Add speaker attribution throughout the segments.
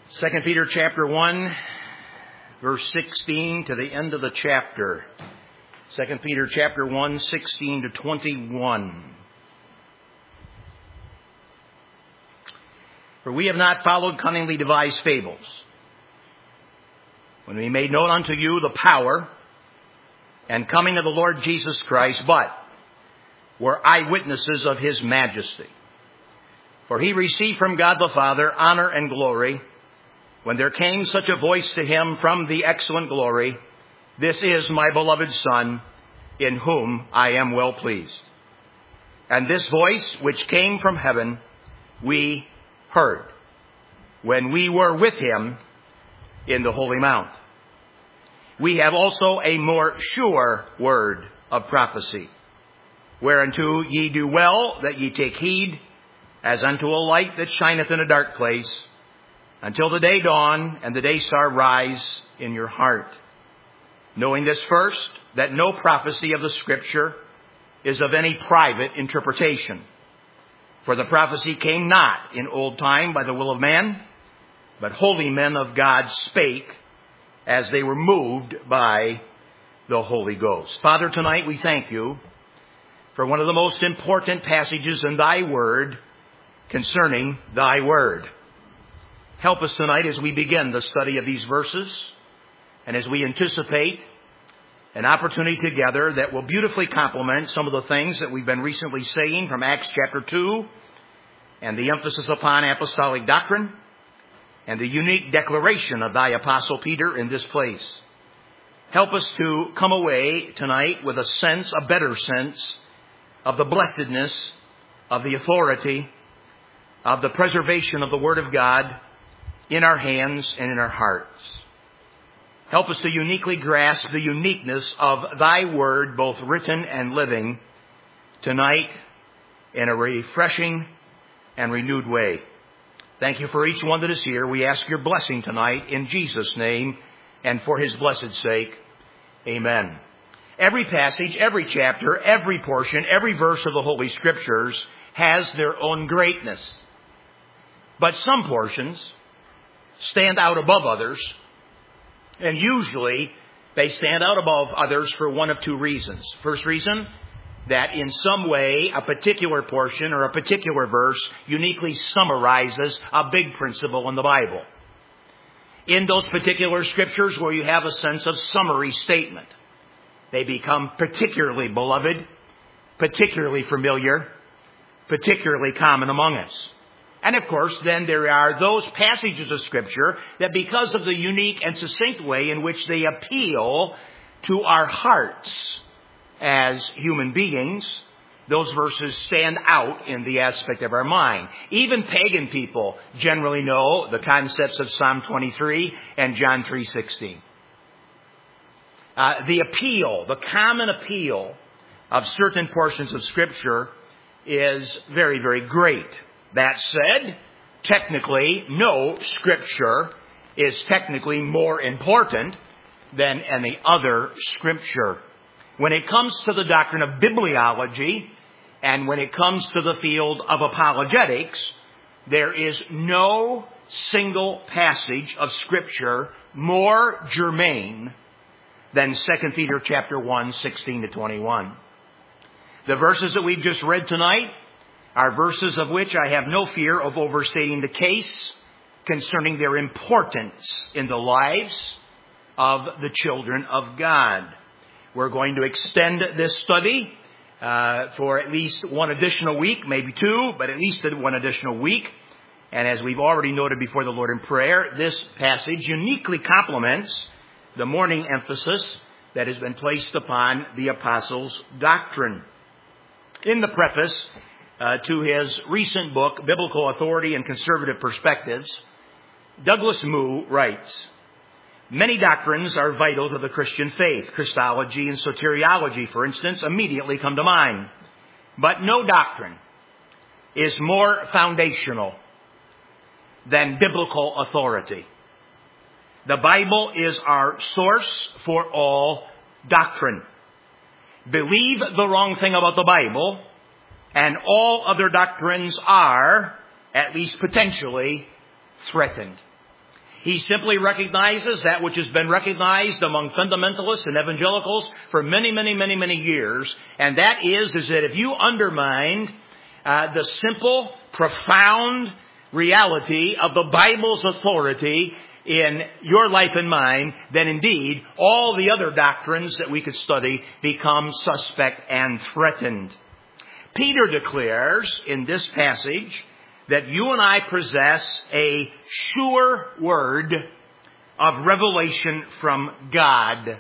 Speaker 1: 2 Peter chapter 1, verse 16 to the end of the chapter. 2 Peter chapter 1, 16 to 21. For we have not followed cunningly devised fables, when we made known unto you the power and coming of the Lord Jesus Christ, but were eyewitnesses of his majesty. For he received from God the Father honor and glory, when there came such a voice to him from the excellent glory, This is my beloved Son, in whom I am well pleased. And this voice, which came from heaven, we heard, when we were with him in the holy mount. We have also a more sure word of prophecy, whereunto ye do well that ye take heed, as unto a light that shineth in a dark place, until the day dawn and the day star rise in your heart. Knowing this first, that no prophecy of the Scripture is of any private interpretation. For the prophecy came not in old time by the will of man, but holy men of God spake as they were moved by the Holy Ghost. Father, tonight we thank you for one of the most important passages in thy word concerning thy word. Help us tonight as we begin the study of these verses and as we anticipate an opportunity together that will beautifully complement some of the things that we've been recently saying from Acts chapter 2 and the emphasis upon apostolic doctrine and the unique declaration of thy apostle Peter in this place. Help us to come away tonight with a better sense of the blessedness, of the authority, of the preservation of the Word of God in our hands and in our hearts. Help us to uniquely grasp the uniqueness of thy word, both written and living, tonight in a refreshing and renewed way. Thank you for each one that is here. We ask your blessing tonight in Jesus' name and for his blessed sake. Amen. Every passage, every chapter, every portion, every verse of the Holy Scriptures has their own greatness. But some portions stand out above others, and usually they stand out above others for one of two reasons. First reason, that in some way a particular portion or a particular verse uniquely summarizes a big principle in the Bible. In those particular scriptures where you have a sense of summary statement, they become particularly beloved, particularly familiar, particularly common among us. And of course, then there are those passages of Scripture that because of the unique and succinct way in which they appeal to our hearts as human beings, those verses stand out in the aspect of our mind. Even pagan people generally know the concepts of Psalm 23 and John 3:16. The appeal, the common appeal of certain portions of Scripture is very, very great. That said, technically, no Scripture is technically more important than any other Scripture. When it comes to the doctrine of bibliology and when it comes to the field of apologetics, there is no single passage of Scripture more germane than 2 Peter chapter 1, 16 to 21. The verses that we've just read tonight are verses of which I have no fear of overstating the case concerning their importance in the lives of the children of God. We're going to extend this study for at least one additional week, maybe two, but at least one additional week. And as we've already noted before the Lord in prayer, this passage uniquely complements the morning emphasis that has been placed upon the apostles' doctrine. In the preface to his recent book, Biblical Authority and Conservative Perspectives, Douglas Moo writes, Many doctrines are vital to the Christian faith. Christology and soteriology, for instance, immediately come to mind. But no doctrine is more foundational than biblical authority. The Bible is our source for all doctrine. Believe the wrong thing about the Bible, and all other doctrines are, at least potentially, threatened. He simply recognizes that which has been recognized among fundamentalists and evangelicals for many, many, many, many years. And that is that if you undermine the simple, profound reality of the Bible's authority in your life and mine, then indeed all the other doctrines that we could study become suspect and threatened. Peter declares in this passage that you and I possess a sure word of revelation from God.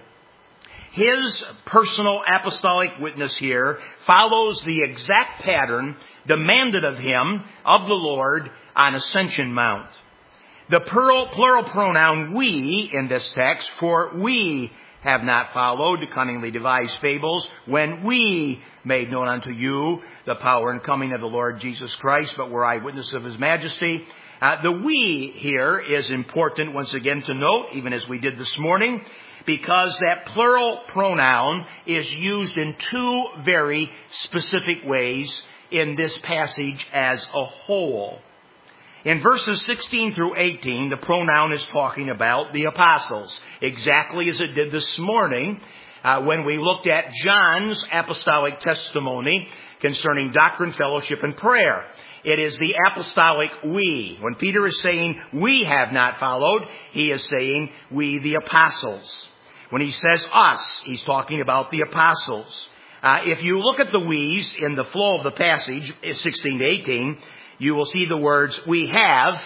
Speaker 1: His personal apostolic witness here follows the exact pattern demanded of him, of the Lord, on Ascension Mount. The plural pronoun we in this text, for we have not followed cunningly devised fables when we made known unto you the power and coming of the Lord Jesus Christ, but were eyewitnesses of his majesty. The we here is important once again to note, even as we did this morning, because that plural pronoun is used in two very specific ways in this passage as a whole. In verses 16 through 18, the pronoun is talking about the apostles, exactly as it did this morning when we looked at John's apostolic testimony concerning doctrine, fellowship, and prayer. It is the apostolic we. When Peter is saying we have not followed, he is saying we the apostles. When he says us, he's talking about the apostles. If you look at the we's in the flow of the passage, 16 to 18, you will see the words we have,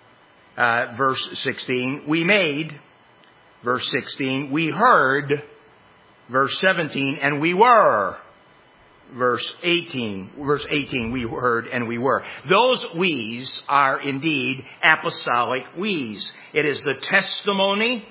Speaker 1: verse 16, we made, verse 16, we heard, verse 17, and we were, verse 18. Verse 18, we heard and we were. Those we's are indeed apostolic we's. It is the testimony,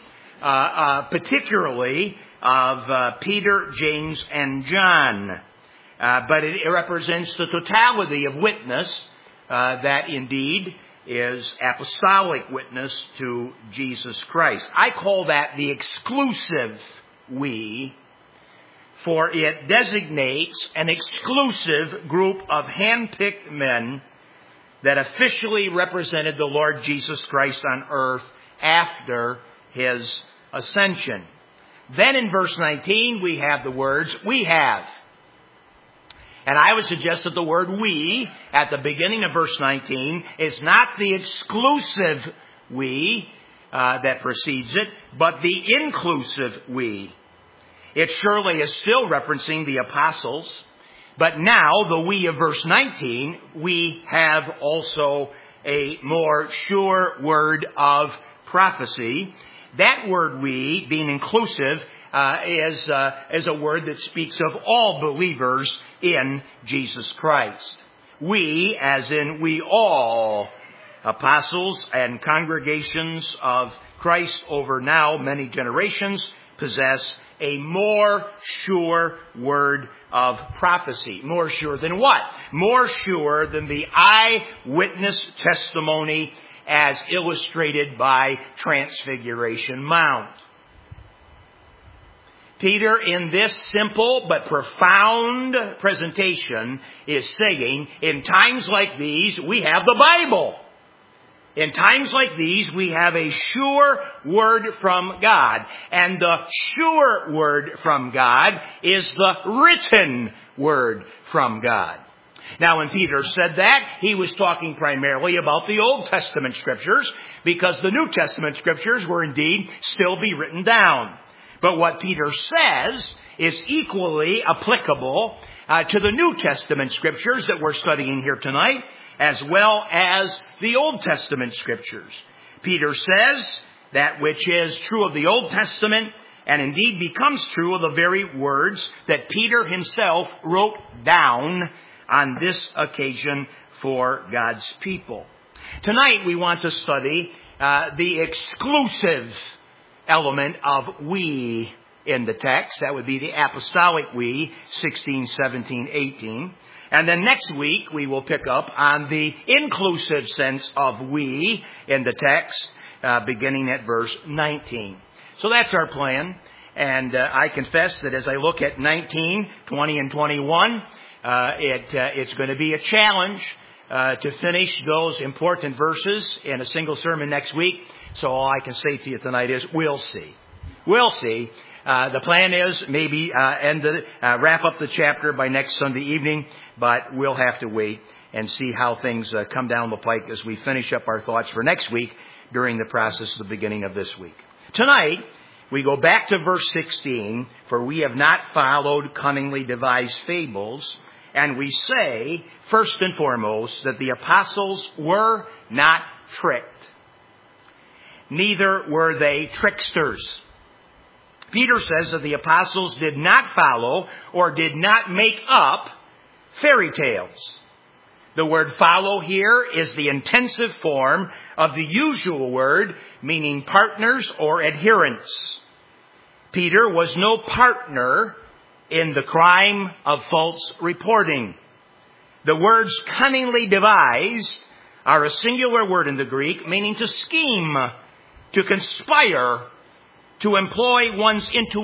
Speaker 1: particularly of Peter, James, and John. But it represents the totality of witness that indeed is apostolic witness to Jesus Christ. I call that the exclusive we, for it designates an exclusive group of hand-picked men that officially represented the Lord Jesus Christ on earth after his ascension. Then in verse 19 we have the words, we have. And I would suggest that the word we at the beginning of verse 19 is not the exclusive we that precedes it, but the inclusive we. It surely is still referencing the apostles, but now the we of verse 19, we have also a more sure word of prophecy. That word we, being inclusive, is a word that speaks of all believers in Jesus Christ. We, as in we all, apostles and congregations of Christ over now many generations, possess a more sure word of prophecy. More sure than what? More sure than the eyewitness testimony as illustrated by Transfiguration Mount. Peter, in this simple but profound presentation, is saying, in times like these, we have the Bible. In times like these, we have a sure word from God. And the sure word from God is the written word from God. Now, when Peter said that, he was talking primarily about the Old Testament Scriptures, because the New Testament Scriptures were indeed still be written down. But what Peter says is equally applicable to the New Testament Scriptures that we're studying here tonight, as well as the Old Testament Scriptures. Peter says that which is true of the Old Testament and indeed becomes true of the very words that Peter himself wrote down on this occasion for God's people. Tonight we want to study the exclusive element of we in the text. That would be the apostolic we, 16, 17, 18. And then next week we will pick up on the inclusive sense of we in the text, beginning at verse 19. So that's our plan. And I confess that as I look at 19, 20, and 21, it's going to be a challenge to finish those important verses in a single sermon next week. So all I can say to you tonight is we'll see. We'll see. The plan is maybe wrap up the chapter by next Sunday evening, but we'll have to wait and see how things come down the pike as we finish up our thoughts for next week during the process of the beginning of this week. Tonight, we go back to verse 16, for we have not followed cunningly devised fables, and we say, first and foremost, that the apostles were not tricked. Neither were they tricksters. Peter says that the apostles did not follow or did not make up fairy tales. The word follow here is the intensive form of the usual word meaning partners or adherents. Peter was no partner in the crime of false reporting. The words cunningly devised are a singular word in the Greek meaning to scheme, to conspire, to employ one's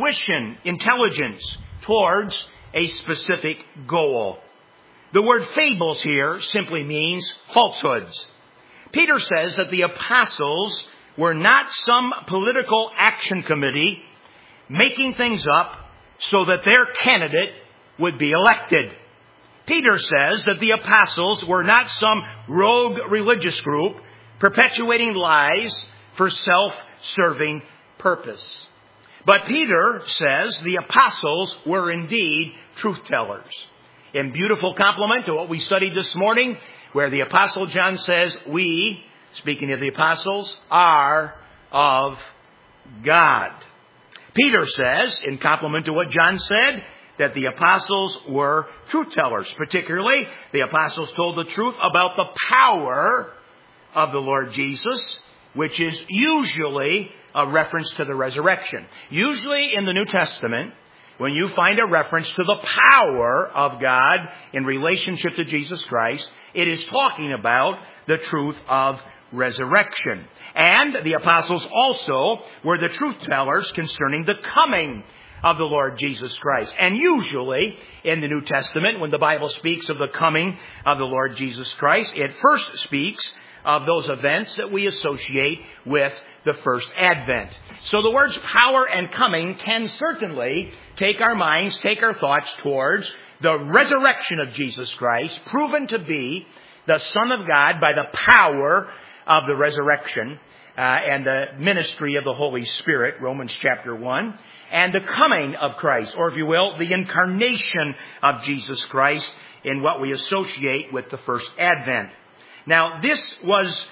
Speaker 1: intelligence towards a specific goal. The word fables here simply means falsehoods. Peter says that the apostles were not some political action committee making things up so that their candidate would be elected. Peter says that the apostles were not some rogue religious group perpetuating lies for self-serving purpose. But Peter says the apostles were indeed truth-tellers. In beautiful complement to what we studied this morning, where the Apostle John says, we, speaking of the apostles, are of God. Peter says, in complement to what John said, that the apostles were truth-tellers. Particularly, the apostles told the truth about the power of the Lord Jesus, which is usually a reference to the resurrection. Usually in the New Testament, when you find a reference to the power of God in relationship to Jesus Christ, it is talking about the truth of resurrection. And the apostles also were the truth tellers concerning the coming of the Lord Jesus Christ. And usually in the New Testament, when the Bible speaks of the coming of the Lord Jesus Christ, it first speaks of those events that we associate with the first advent. So the words power and coming can certainly take our minds, take our thoughts towards the resurrection of Jesus Christ, proven to be the Son of God by the power of the resurrection and the ministry of the Holy Spirit, Romans chapter 1, and the coming of Christ, or if you will, the incarnation of Jesus Christ in what we associate with the first advent. Now, this was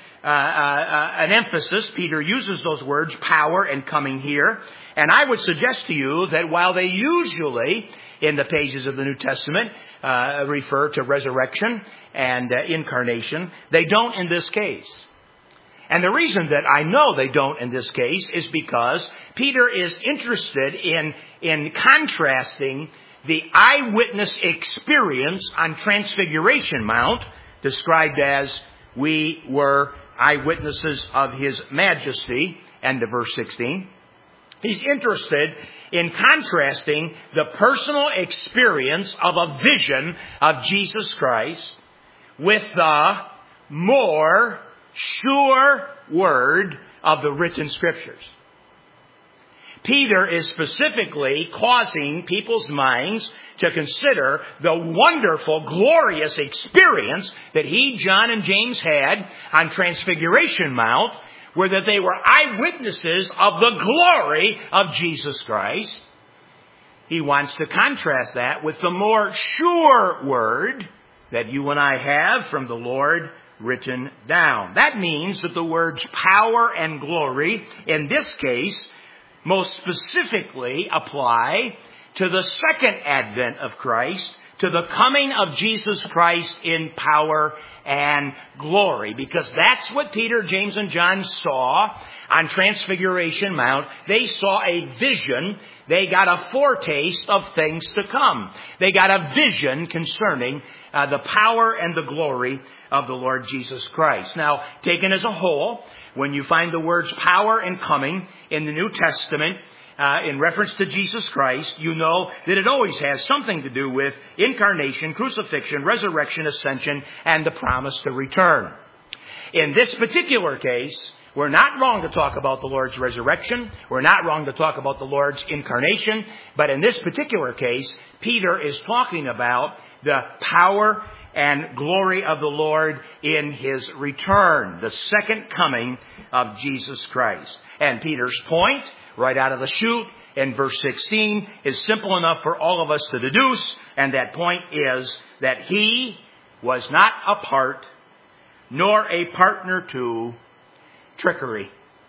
Speaker 1: an emphasis. Peter uses those words, power and coming here. And I would suggest to you that while they usually, in the pages of the New Testament, refer to resurrection and incarnation, they don't in this case. And the reason that I know they don't in this case is because Peter is interested in contrasting the eyewitness experience on Transfiguration Mount, described as we were eyewitnesses of His majesty, end of verse 16. He's interested in contrasting the personal experience of a vision of Jesus Christ with the more sure word of the written Scriptures. Peter is specifically causing people's minds to consider the wonderful, glorious experience that he, John, and James had on Transfiguration Mount, where that they were eyewitnesses of the glory of Jesus Christ. He wants to contrast that with the more sure word that you and I have from the Lord written down. That means that the words power and glory, in this case, most specifically apply to the second advent of Christ, to the coming of Jesus Christ in power and glory. Because that's what Peter, James, and John saw on Transfiguration Mount. They saw a vision. They got a foretaste of things to come. They got a vision concerning the power and the glory of the Lord Jesus Christ. Now, taken as a whole, when you find the words power and coming in the New Testament, in reference to Jesus Christ, you know that it always has something to do with incarnation, crucifixion, resurrection, ascension, and the promise to return. In this particular case, we're not wrong to talk about the Lord's resurrection. We're not wrong to talk about the Lord's incarnation. But in this particular case, Peter is talking about the power and glory of the Lord in His return, the second coming of Jesus Christ. And Peter's point, right out of the chute in verse 16, is simple enough for all of us to deduce. And that point is that He was not a part nor a partner to trickery.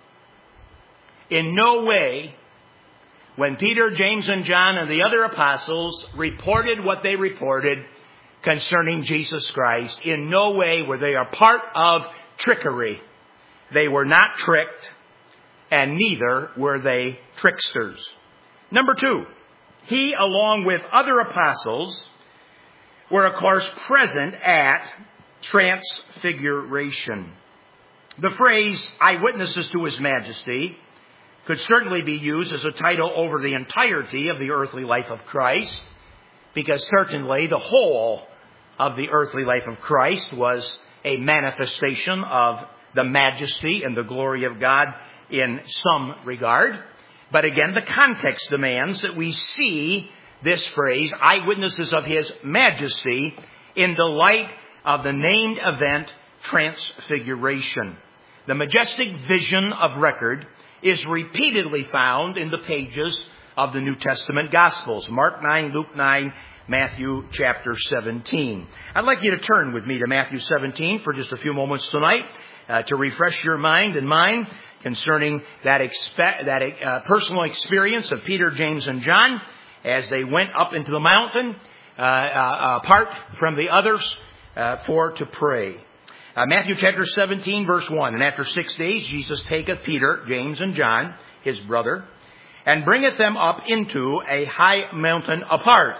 Speaker 1: In no way, when Peter, James, and John and the other apostles reported what they reported concerning Jesus Christ, in no way were they a part of trickery. They were not tricked, and neither were they tricksters. Number two, he, along with other apostles, were, of course, present at Transfiguration. The phrase, eyewitnesses to His majesty, could certainly be used as a title over the entirety of the earthly life of Christ, because certainly the whole of the earthly life of Christ was a manifestation of the majesty and the glory of God in some regard. But again, the context demands that we see this phrase, eyewitnesses of His majesty, in the light of the named event, Transfiguration. The majestic vision of record is repeatedly found in the pages of the New Testament Gospels. Mark 9, Luke 9, Matthew chapter 17. I'd like you to turn with me to Matthew 17 for just a few moments tonight to refresh your mind and mine concerning that personal experience of Peter, James, and John as they went up into the mountain apart from the others to pray. Matthew chapter 17, verse 1. And after 6 days, Jesus taketh Peter, James, and John, his brother, and bringeth them up into a high mountain apart,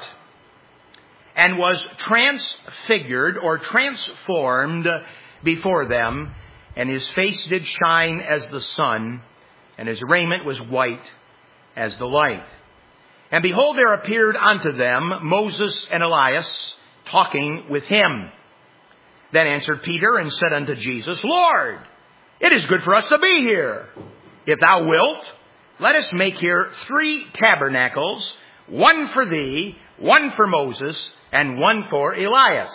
Speaker 1: and was transfigured or transformed before them, and his face did shine as the sun, and his raiment was white as the light. And behold, there appeared unto them Moses and Elias, talking with him. Then answered Peter and said unto Jesus, Lord, it is good for us to be here. If thou wilt, let us make here 3 tabernacles, one for thee, one for Moses, and one for Elias.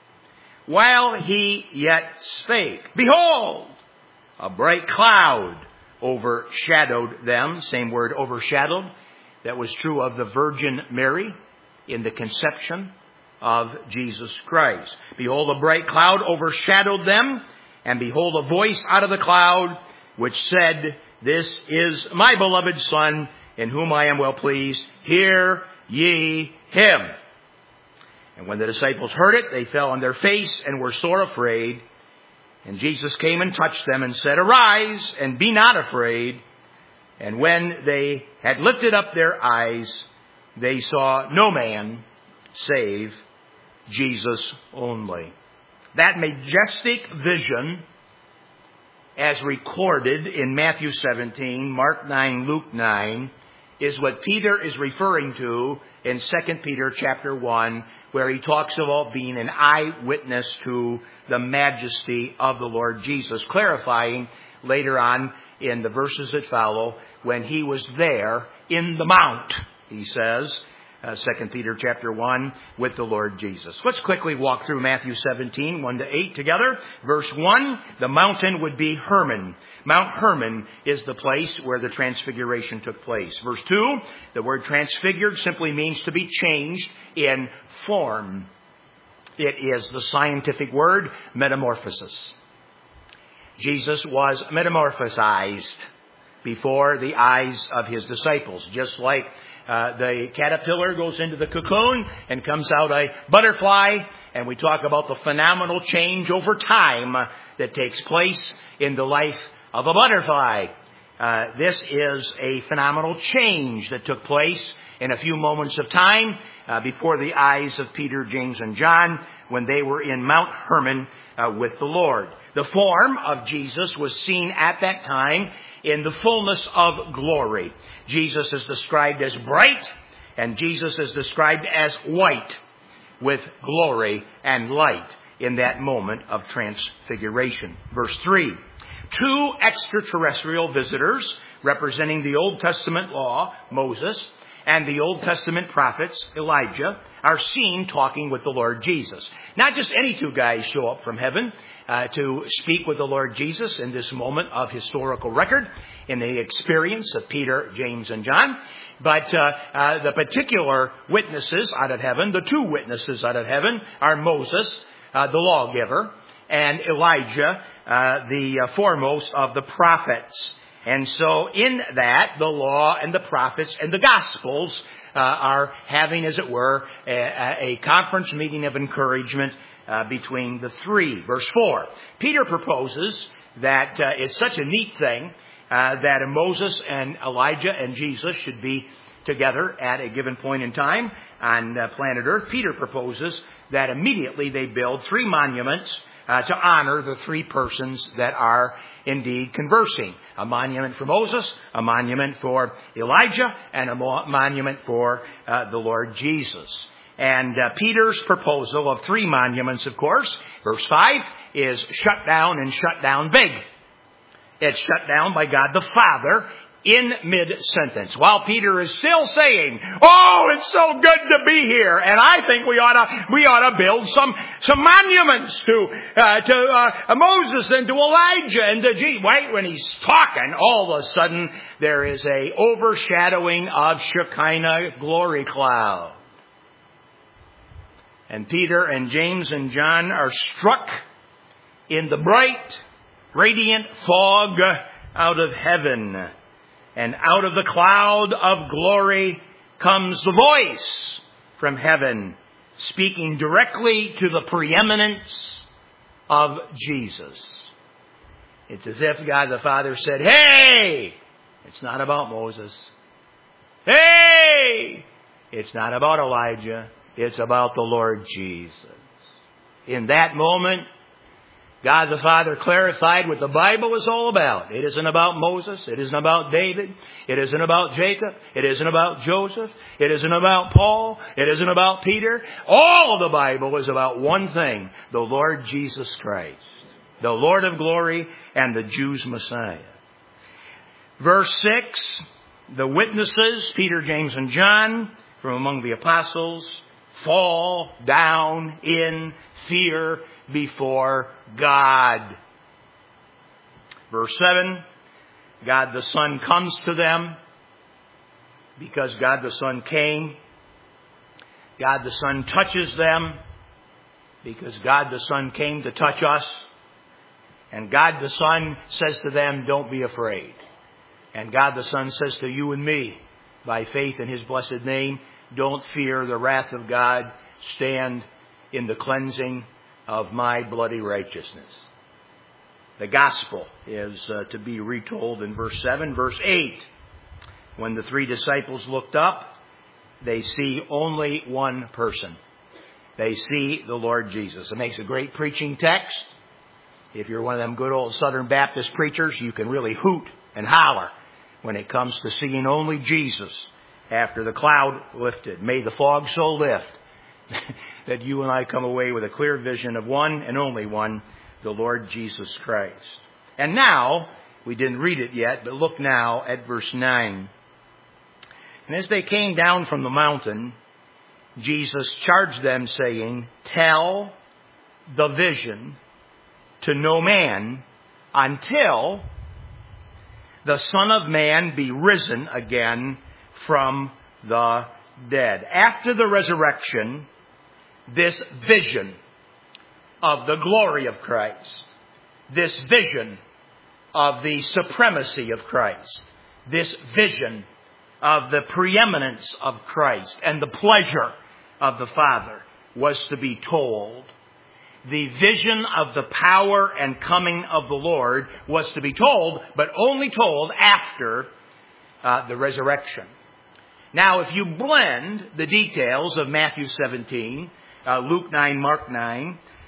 Speaker 1: While he yet spake, behold, a bright cloud overshadowed them. Same word, overshadowed. That was true of the Virgin Mary in the conception of Jesus Christ. Behold, a bright cloud overshadowed them, and behold, a voice out of the cloud, which said, This is my beloved Son, in whom I am well pleased. Hear ye him. And when the disciples heard it, they fell on their face and were sore afraid. And Jesus came and touched them and said, Arise, and be not afraid. And when they had lifted up their eyes, they saw no man save Jesus only. That majestic vision, as recorded in Matthew 17, Mark 9, Luke 9, is what Peter is referring to in 2 Peter chapter 1, where he talks about being an eyewitness to the majesty of the Lord Jesus, clarifying later on in the verses that follow, when he was there in the mount, he says, 2 Peter chapter 1, with the Lord Jesus. Let's quickly walk through Matthew 17, 1-8 together. Verse 1, the mountain would be Hermon. Mount Hermon is the place where the transfiguration took place. Verse 2, the word transfigured simply means to be changed in form. It is the scientific word metamorphosis. Jesus was metamorphosized before the eyes of his disciples, just like the caterpillar goes into the cocoon and comes out a butterfly, and we talk about the phenomenal change over time that takes place in the life of a butterfly. This is a phenomenal change that took place in a few moments of time before the eyes of Peter, James, and John when they were in Mount Hermon with the Lord. The form of Jesus was seen at that time in the fullness of glory. Jesus is described as bright, and Jesus is described as white, with glory and light in that moment of transfiguration. Verse 3. 2 extraterrestrial visitors representing the Old Testament law, Moses, and the Old Testament prophets, Elijah, are seen talking with the Lord Jesus. Not just any 2 guys show up from heaven to speak with the Lord Jesus in this moment of historical record in the experience of Peter, James, and John, but the particular witnesses out of heaven, the 2 witnesses out of heaven, are Moses, the lawgiver, and Elijah, the foremost of the prophets. And so in that, the law and the prophets and the Gospels are having, as it were, a conference meeting of encouragement between the 3. Verse 4. Peter proposes that it's such a neat thing that Moses and Elijah and Jesus should be together at a given point in time on planet Earth. Peter proposes that immediately they build 3 monuments to honor the 3 persons that are indeed conversing. A monument for Moses, a monument for Elijah, and a monument for the Lord Jesus. And Peter's proposal of 3 monuments, of course, verse 5, is shut down and shut down big. It's shut down by God the Father in mid-sentence, while Peter is still saying, "Oh, it's so good to be here, and I think we ought to build some monuments to Moses and to Elijah and to Jesus." Right when he's talking, all of a sudden there is a overshadowing of Shekinah glory cloud, and Peter and James and John are struck in the bright, radiant fog out of heaven. And out of the cloud of glory comes the voice from heaven, speaking directly to the preeminence of Jesus. It's as if God the Father said, "Hey, it's not about Moses. Hey, it's not about Elijah. It's about the Lord Jesus." In that moment, God the Father clarified what the Bible is all about. It isn't about Moses. It isn't about David. It isn't about Jacob. It isn't about Joseph. It isn't about Paul. It isn't about Peter. All of the Bible is about one thing: the Lord Jesus Christ, the Lord of glory and the Jews' Messiah. Verse 6, the witnesses, Peter, James, and John, from among the apostles, fall down in fear before God. Verse 7, God the Son comes to them because God the Son came. God the Son touches them because God the Son came to touch us. And God the Son says to them, "Don't be afraid." And God the Son says to you and me, by faith in His blessed name, "Don't fear the wrath of God. Stand in the cleansing of my bloody righteousness." The gospel is to be retold in verse 7. Verse 8, when the 3 disciples looked up, they see only one person. They see the Lord Jesus. It makes a great preaching text. If you're one of them good old Southern Baptist preachers, you can really hoot and holler when it comes to seeing only Jesus after the cloud lifted. May the fog so lift that you and I come away with a clear vision of one and only one, the Lord Jesus Christ. And now, we didn't read it yet, but look now at verse 9. "And as they came down from the mountain, Jesus charged them, saying, 'Tell the vision to no man until the Son of Man be risen again from the dead.'" After the resurrection, this vision of the glory of Christ, this vision of the supremacy of Christ, this vision of the preeminence of Christ and the pleasure of the Father was to be told. The vision of the power and coming of the Lord was to be told, but only told after the resurrection. Now, if you blend the details of Matthew 17, Luke 9, Mark 9,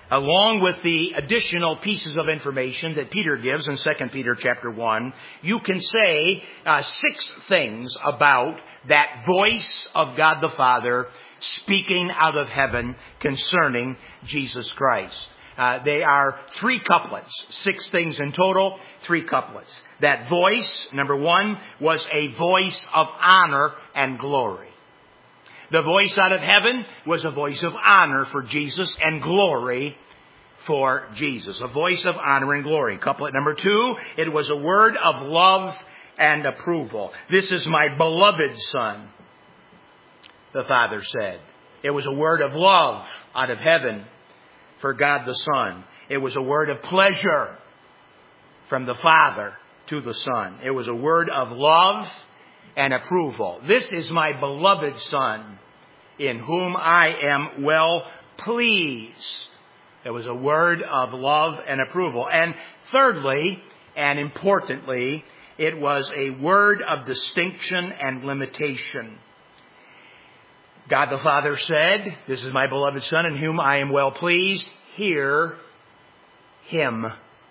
Speaker 1: along with the additional pieces of information that Peter gives in 2 Peter chapter 1, you can say 6 things about that voice of God the Father speaking out of heaven concerning Jesus Christ. They are 3 couplets, 6 things in total, 3 couplets. That voice, number 1, was a voice of honor and glory. The voice out of heaven was a voice of honor for Jesus and glory for Jesus. A voice of honor and glory. Couplet number 2, it was a word of love and approval. This is my beloved Son, the Father said. It was a word of love out of heaven for God the Son. It was a word of pleasure from the Father to the Son. It was a word of love and approval. This is my beloved Son, in whom I am well pleased. It was a word of love and approval. And thirdly, and importantly, it was a word of distinction and limitation. God the Father said, this is my beloved Son in whom I am well pleased. Hear Him.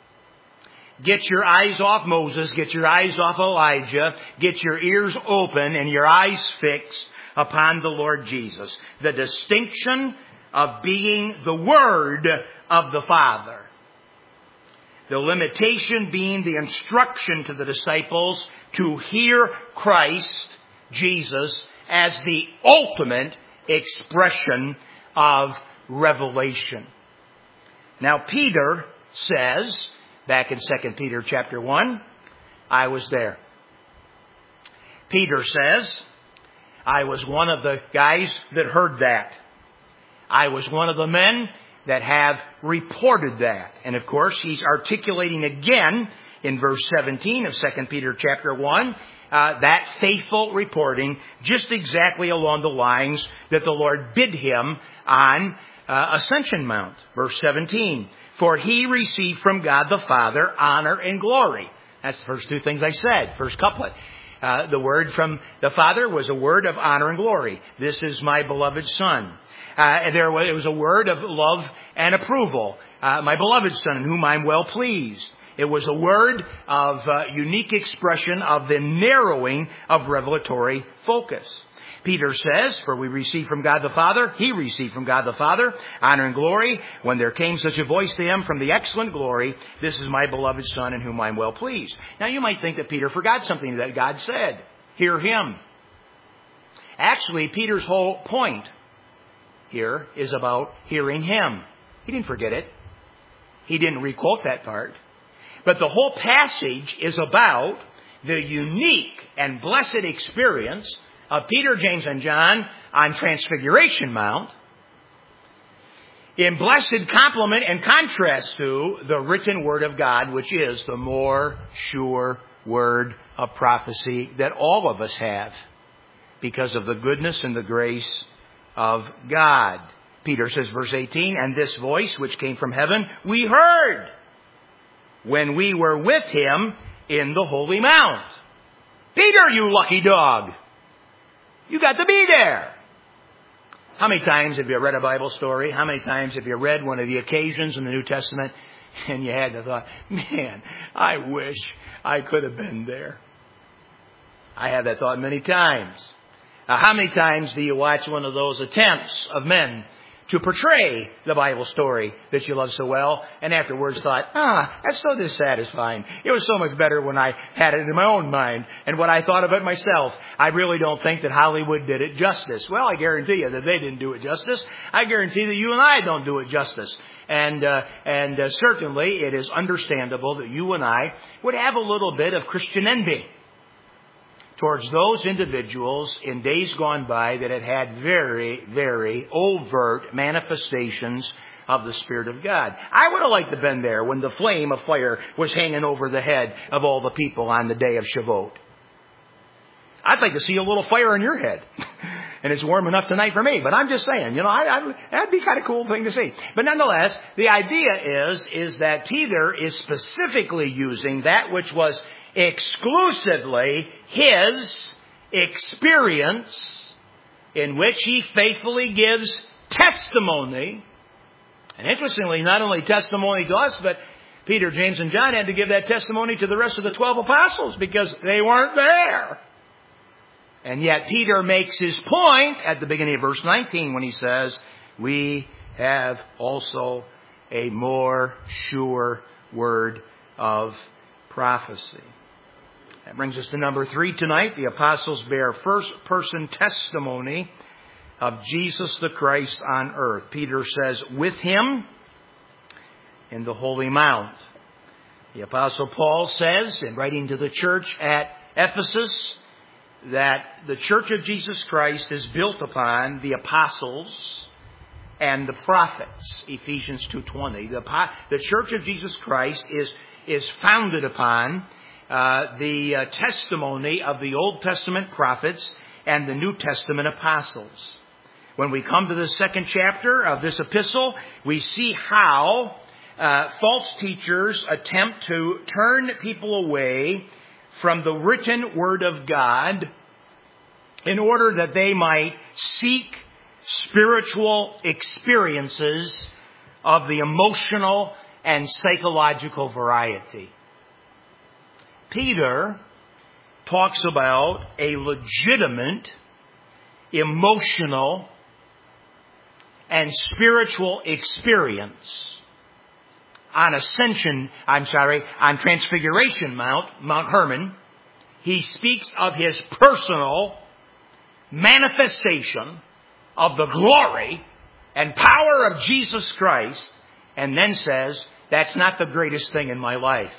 Speaker 1: Get your eyes off Moses. Get your eyes off Elijah. Get your ears open and your eyes fixed upon the Lord Jesus. The distinction of being the Word of the Father. The limitation being the instruction to the disciples to hear Christ, Jesus, as the ultimate expression of revelation. Now Peter says, back in 2 Peter chapter 1, I was there. Peter says, I was one of the guys that heard that. I was one of the men that have reported that. And of course, he's articulating again in verse 17 of 2 Peter chapter 1, that faithful reporting just exactly along the lines that the Lord bid him on Ascension Mount. Verse 17, for he received from God the Father honor and glory. That's the first 2 things I said, first couplet. The word from the Father was a word of honor and glory. This is my beloved Son. It was a word of love and approval. My beloved Son, in whom I'm well pleased. It was a word of unique expression of the narrowing of revelatory focus. Peter says, for we receive from God the Father, he received from God the Father, honor and glory, when there came such a voice to him from the excellent glory, this is my beloved Son in whom I'm well pleased. Now you might think that Peter forgot something that God said. Hear him. Actually, Peter's whole point here is about hearing him. He didn't forget it. He didn't requote that part. But the whole passage is about the unique and blessed experience of Peter, James, and John on Transfiguration Mount, in blessed complement and contrast to the written Word of God, which is the more sure word of prophecy that all of us have because of the goodness and the grace of God. Peter says, verse 18, and this voice which came from heaven we heard when we were with him in the holy mount. Peter, you lucky dog. You got to be there. How many times have you read a Bible story? How many times have you read one of the occasions in the New Testament and you had the thought, man, I wish I could have been there. I had that thought many times. How many times do you watch one of those attempts of men to portray the Bible story that you love so well, and afterwards thought, that's so dissatisfying. It was so much better when I had it in my own mind and when I thought of it myself. I really don't think that Hollywood did it justice. Well, I guarantee you that they didn't do it justice. I guarantee that you and I don't do it justice. And certainly it is understandable that you and I would have a little bit of Christian envy towards those individuals in days gone by that had very, very overt manifestations of the Spirit of God. I would have liked to have been there when the flame of fire was hanging over the head of all the people on the day of Shavuot. I'd like to see a little fire in your head. And it's warm enough tonight for me. But I'm just saying, that'd be kind of a cool thing to see. But nonetheless, the idea is that Peter is specifically using that which was exclusively his experience in which he faithfully gives testimony And interestingly, not only testimony to us, but Peter, James, and John had to give that testimony to the rest of the 12 apostles because they weren't there. And yet Peter makes his point at the beginning of verse 19 when he says, we have also a more sure word of prophecy. That brings us to number 3 tonight. The apostles bear first-person testimony of Jesus the Christ on earth. Peter says, with him in the Holy Mount. The apostle Paul says, in writing to the church at Ephesus, that the church of Jesus Christ is built upon the apostles and the prophets. Ephesians 2:20. The church of Jesus Christ is founded upon the testimony of the Old Testament prophets and the New Testament apostles. When we come to the second chapter of this epistle, we see how false teachers attempt to turn people away from the written Word of God in order that they might seek spiritual experiences of the emotional and psychological variety. Peter talks about a legitimate, emotional, and spiritual experience on Transfiguration Mount Hermon. He speaks of his personal manifestation of the glory and power of Jesus Christ, and then says, that's not the greatest thing in my life.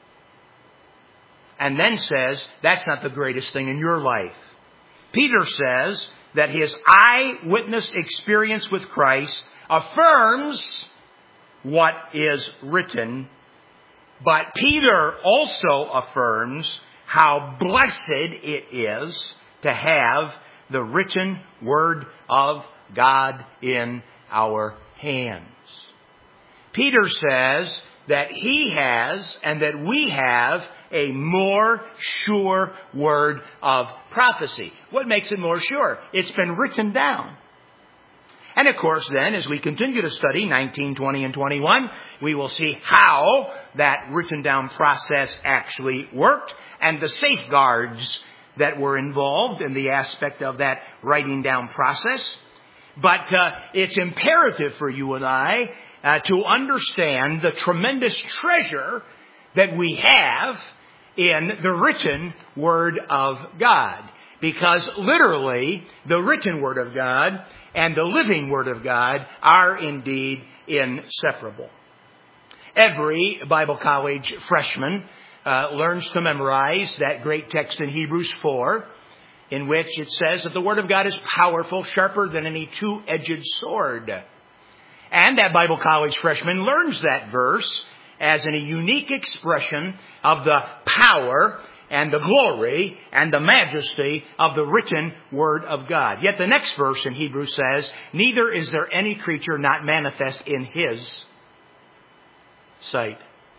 Speaker 1: And then says, that's not the greatest thing in your life. Peter says that his eyewitness experience with Christ affirms what is written, but Peter also affirms how blessed it is to have the written Word of God in our hands. Peter says that he has and that we have a more sure word of prophecy. What makes it more sure? It's been written down. And of course then, as we continue to study 19, 20, and 21, we will see how that written down process actually worked and the safeguards that were involved in the aspect of that writing down process. But it's imperative for you and I to understand the tremendous treasure that we have in the written Word of God. Because literally, the written Word of God and the living Word of God are indeed inseparable. Every Bible college freshman learns to memorize that great text in Hebrews 4, in which it says that the Word of God is powerful, sharper than any two-edged sword. And that Bible college freshman learns that verse as a unique expression of the power and the glory and the majesty of the written Word of God. Yet the next verse in Hebrews says, neither is there any creature not manifest in His sight.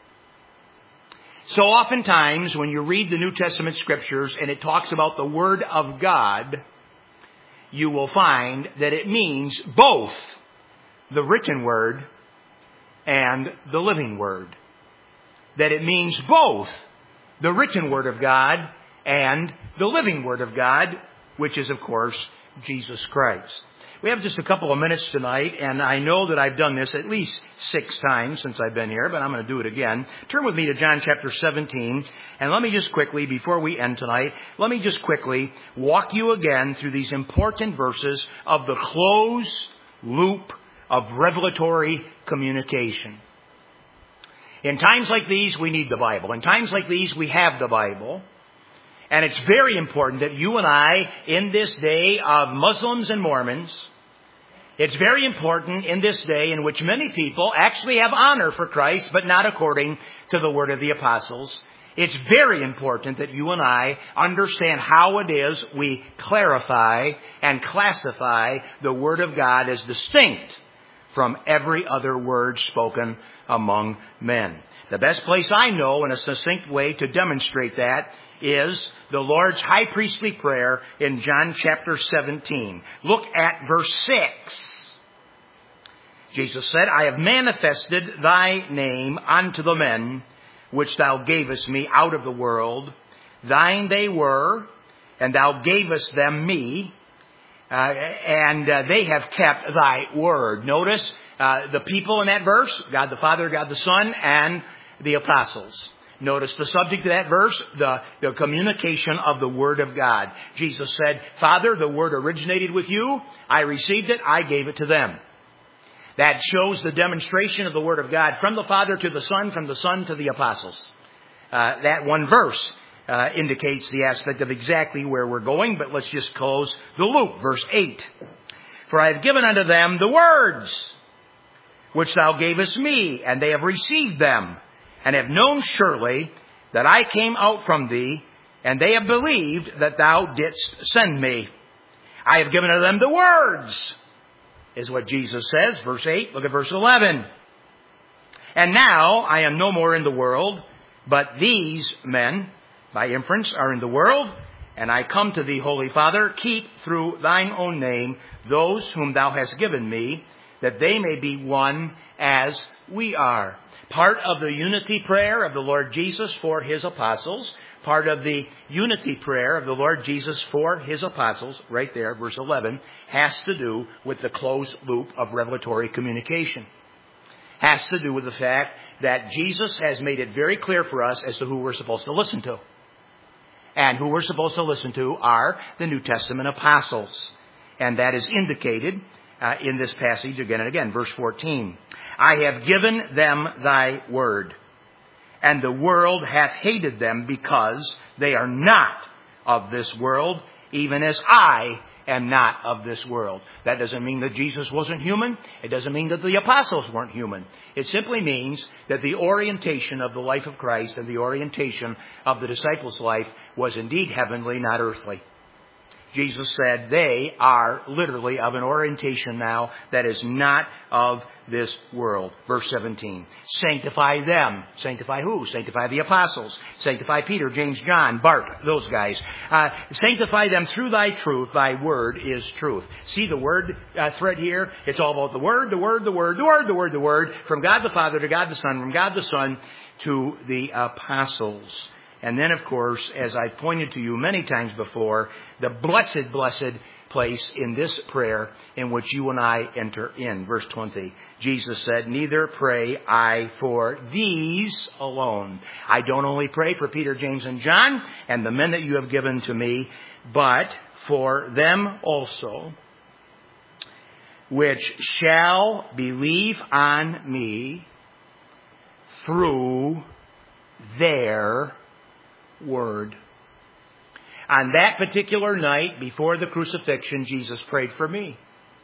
Speaker 1: So oftentimes when you read the New Testament Scriptures and it talks about the Word of God, you will find that it means both the written Word and the living Word. That it means both the written Word of God and the living Word of God, which is, of course, Jesus Christ. We have just a couple of minutes tonight, and I know that I've done this at least 6 times since I've been here, but I'm going to do it again. Turn with me to John chapter 17, and let me just quickly, before we end tonight, let me just quickly walk you again through these important verses of the closed loop of revelatory communication. In times like these, we need the Bible. In times like these, we have the Bible. And it's very important that you and I, in this day of Muslims and Mormons, it's very important in this day in which many people actually have honor for Christ, but not according to the word of the apostles. It's very important that you and I understand how it is we clarify and classify the Word of God as distinct from every other word spoken among men. The best place I know in a succinct way to demonstrate that is the Lord's high priestly prayer in John chapter 17. Look at verse 6. Jesus said, I have manifested thy name unto the men which thou gavest me out of the world. Thine they were, and thou gavest them me, and they have kept thy word. Notice the people in that verse, God the Father, God the Son, and the apostles. Notice the subject of that verse, the communication of the Word of God. Jesus said, Father, the Word originated with you. I received it. I gave it to them. That shows the demonstration of the Word of God from the Father to the Son, from the Son to the apostles. That one verse indicates the aspect of exactly where we're going, but let's just close the loop. Verse 8. For I have given unto them the words which thou gavest me, and they have received them, and have known surely that I came out from thee, and they have believed that thou didst send me. I have given unto them the words, is what Jesus says. Verse 8, look at verse 11. And now I am no more in the world, but these men, by inference, are in the world, and I come to thee, Holy Father, keep through thine own name those whom thou hast given me, that they may be one as we are. Part of the unity prayer of the Lord Jesus for His apostles, part of the unity prayer of the Lord Jesus for His apostles, right there, verse 11, has to do with the closed loop of revelatory communication. Has to do with the fact that Jesus has made it very clear for us as to who we're supposed to listen to. And who we're supposed to listen to are the New Testament apostles. And that is indicated in this passage again and again. Verse 14. I have given them thy word, and the world hath hated them because they are not of this world, even as I am not of this world. That doesn't mean that Jesus wasn't human. It doesn't mean that the apostles weren't human. It simply means that the orientation of the life of Christ and the orientation of the disciples' life was indeed heavenly, not earthly. Jesus said they are literally of an orientation now that is not of this world. Verse 17. Sanctify them. Sanctify who? Sanctify the apostles. Sanctify Peter, James, John, Bart, those guys. Sanctify them through thy truth. Thy word is truth. See the word thread here? It's all about the word, the word, the word, the word, the word, the word. From God the Father to God the Son, from God the Son to the apostles. And then, of course, as I pointed to you many times before, the blessed, blessed place in this prayer in which you and I enter in. Verse 20, Jesus said, neither pray I for these alone. I don't only pray for Peter, James, and John and the men that you have given to me, but for them also, which shall believe on me through their word. On that particular night before the crucifixion, Jesus prayed for me.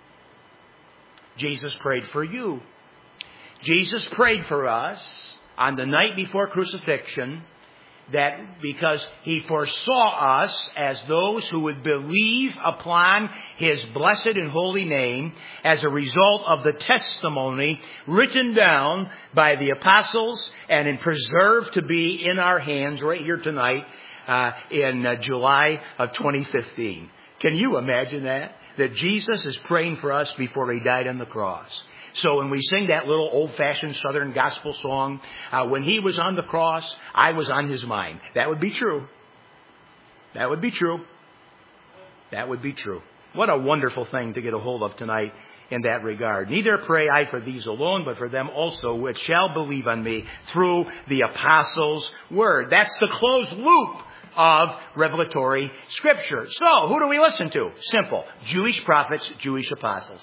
Speaker 1: Jesus prayed for you. Jesus prayed for us on the night before crucifixion, that because He foresaw us as those who would believe upon His blessed and holy name as a result of the testimony written down by the apostles and preserved to be in our hands right here tonight in July of 2015. Can you imagine that? That Jesus is praying for us before He died on the cross. So when we sing that little old-fashioned Southern gospel song, when He was on the cross, I was on His mind. That would be true. That would be true. That would be true. What a wonderful thing to get a hold of tonight in that regard. Neither pray I for these alone, but for them also which shall believe on me through the apostles' word. That's the closed loop of revelatory Scripture. So, who do we listen to? Simple. Jewish prophets, Jewish apostles.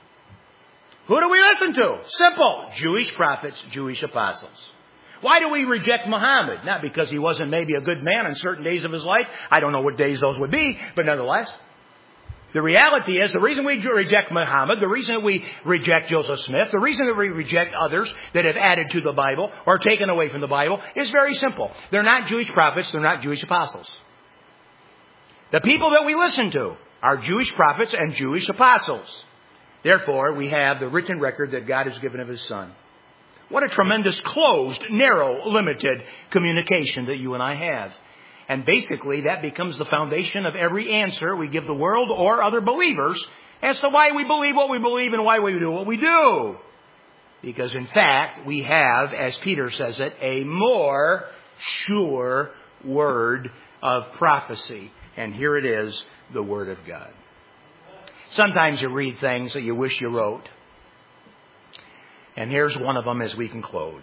Speaker 1: Who do we listen to? Simple. Jewish prophets, Jewish apostles. Why do we reject Muhammad? Not because he wasn't maybe a good man in certain days of his life. I don't know what days those would be, but nonetheless. The reality is, the reason we reject Muhammad, the reason that we reject Joseph Smith, the reason that we reject others that have added to the Bible or taken away from the Bible is very simple. They're not Jewish prophets. They're not Jewish apostles. The people that we listen to are Jewish prophets and Jewish apostles. Therefore, we have the written record that God has given of His Son. What a tremendous closed, narrow, limited communication that you and I have. And basically, that becomes the foundation of every answer we give the world or other believers as to why we believe what we believe and why we do what we do. Because in fact, we have, as Peter says it, a more sure word of prophecy. And here it is, the Word of God. Sometimes you read things that you wish you wrote. And here's one of them as we conclude.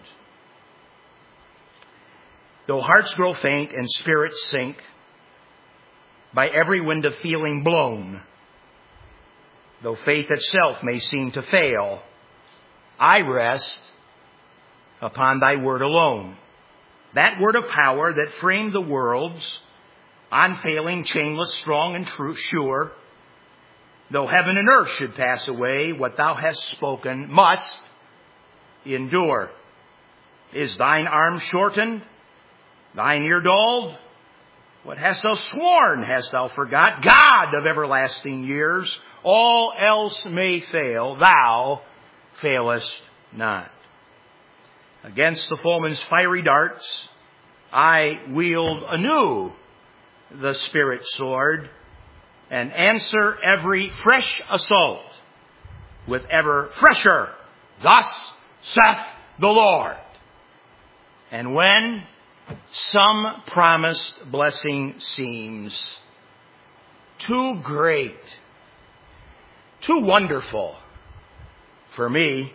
Speaker 1: Though hearts grow faint and spirits sink, by every wind of feeling blown, though faith itself may seem to fail, I rest upon thy word alone. That word of power that framed the worlds, unfailing, chainless, strong, and true, sure. Though heaven and earth should pass away, what thou hast spoken must endure. Is thine arm shortened? Thine ear dulled? What hast thou sworn? Hast thou forgot? God of everlasting years, all else may fail, thou failest not. Against the foeman's fiery darts, I wield anew the Spirit's sword, and answer every fresh assault with ever fresher, thus saith the Lord. And when some promised blessing seems too great, too wonderful for me,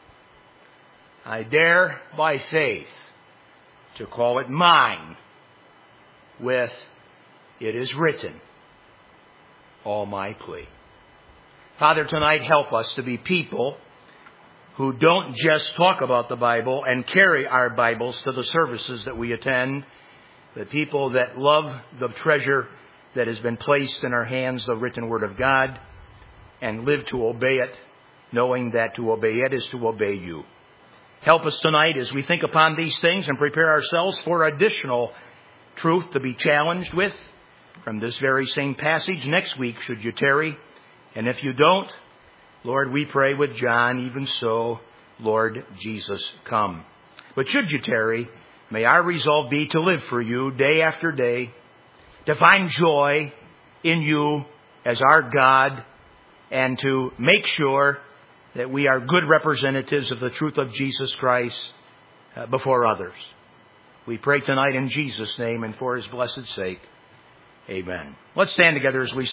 Speaker 1: I dare by faith to call it mine with "It is written," all my plea. Father, tonight help us to be people who don't just talk about the Bible and carry our Bibles to the services that we attend, but people that love the treasure that has been placed in our hands, the written Word of God, and live to obey it, knowing that to obey it is to obey you. Help us tonight as we think upon these things and prepare ourselves for additional truth to be challenged with from this very same passage next week, should you tarry. And if you don't, Lord, we pray with John, even so, Lord Jesus, come. But should you tarry, may our resolve be to live for you day after day, to find joy in you as our God, and to make sure that we are good representatives of the truth of Jesus Christ before others. We pray tonight in Jesus' name and for His blessed sake. Amen. Let's stand together as we